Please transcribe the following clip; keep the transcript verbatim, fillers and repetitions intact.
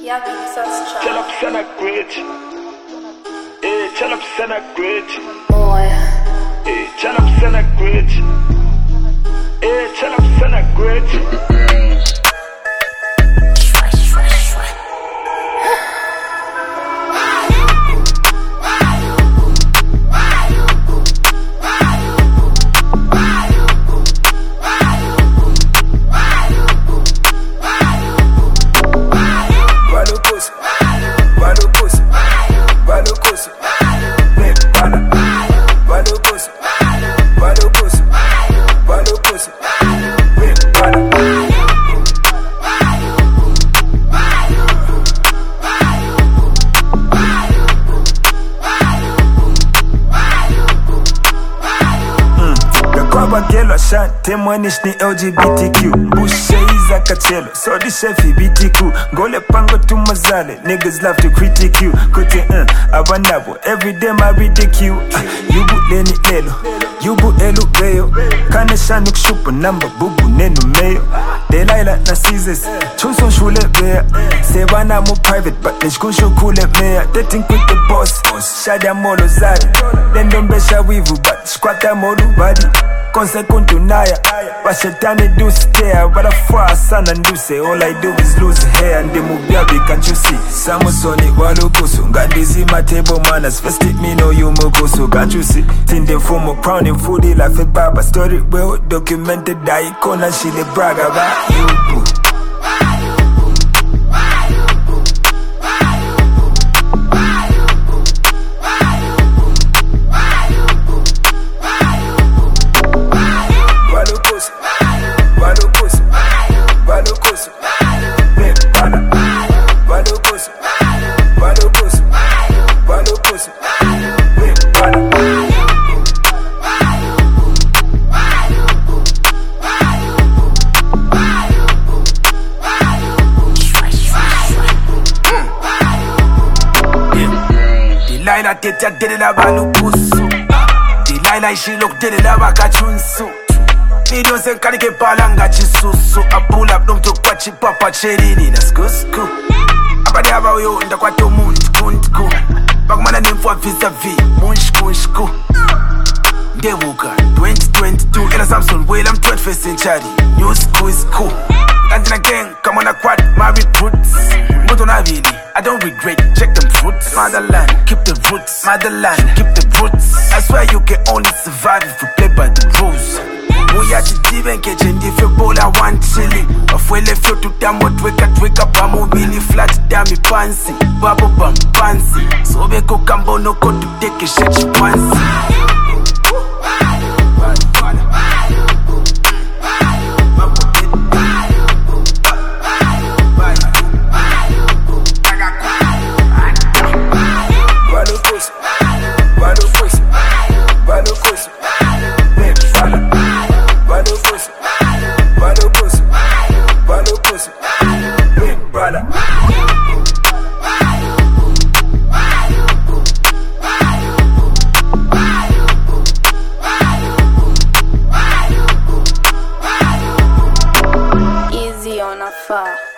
Yeah, baby, so it's Tell up, son of great. Eh, tell up, son of great. boy. Eh, tell up, son of great. Eh, tell up, son of great. Bagelo shante mwanish ni L G B T Q Bushe iza kachelo, so di shefi B T Q Ngole pango tu mazale, niggas love to critique you Kote uh, abanabo, everyday my ridicule uh, Yubu leni lelo, yubu elu beyo Kane shanuk shupa namba bubu nenu meyo Delilah na Caesars, chuso shule beya Sebana mo private, but nishkusho kule meya Dating with the boss, shada molo zari Lendombesha wivu, but squatta molu body Konse kuntunaya Bashetani do stare But I far sana nduse All I do is lose hair And the mubiabi can't you see Samusoni walukusu Ngadizi matebo manners First it me know you mukusu Can't you see Tinde fumo crowning foodie Life it baba Story well documented Da ikona shile braga ba You Delilah tete delela balukusu Delilah ishilok delela bakachunsu Video se kalike palanga chisusu I pull up nom to kwachi papa cherini na skusku Abade aba uyo nda kwa to muntkunku Bagmana nimfwa vis-a-vis munshkunshku Ndevuka twenty twenty-two Ela Samson well I'm twenty-first century New school is cool Kanjina gang come on a quad my recruits Muto na vili I don't regret, check them fruits Motherland, keep the roots Motherland, keep the roots I swear you can only survive if you play by the rules Uya chitibe nkeche ndife bola one chili Afwele fyo tutamo tweka tweka pamu Mili flat dami pansi Babo bam pansi Sobe kukambono kotu teke shechi pansi Easy on a far.